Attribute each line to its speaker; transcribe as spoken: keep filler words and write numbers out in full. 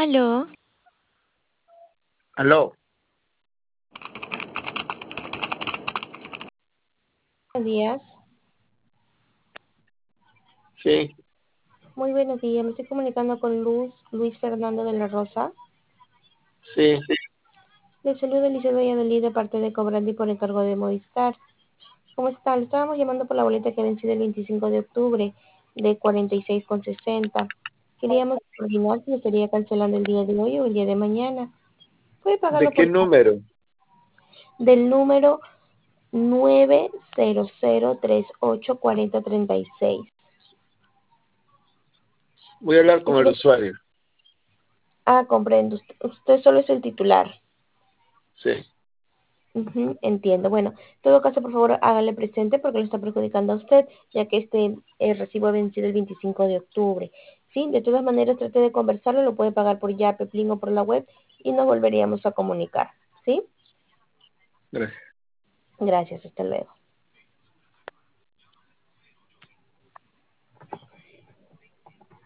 Speaker 1: Aló,
Speaker 2: Aló,
Speaker 3: Buenos días.
Speaker 2: sí,
Speaker 3: Muy buenos días. Me estoy comunicando con Luz, Luis Fernando de la Rosa.
Speaker 2: sí,
Speaker 3: Le saluda Eliseo Valladolid de parte de Cobrandi por encargo de Movistar. ¿Cómo está? Le estábamos llamando por la boleta que venció el veinticinco de octubre de cuarenta y seis con sesenta. Queríamos coordinar si lo estaría cancelando el día de hoy o el día de mañana. Puede
Speaker 2: ¿de
Speaker 3: pagarlo
Speaker 2: qué
Speaker 3: por
Speaker 2: número?
Speaker 3: del número nueve cero cero tres ocho cuatro cero tres seis.
Speaker 2: Voy a hablar con el usuario.
Speaker 3: Ah, comprendo. Usted, usted solo es el titular.
Speaker 2: Sí,
Speaker 3: Ujú, entiendo. Bueno, en todo caso, por favor, hágale presente porque lo está perjudicando a usted, ya que este eh, recibo ha vencido el veinticinco de octubre. Sí, de todas maneras, trate de conversarlo, lo puede pagar por Yape, Plin o por la web y nos volveríamos a comunicar. ¿Sí?
Speaker 2: gracias.
Speaker 3: Gracias, hasta luego.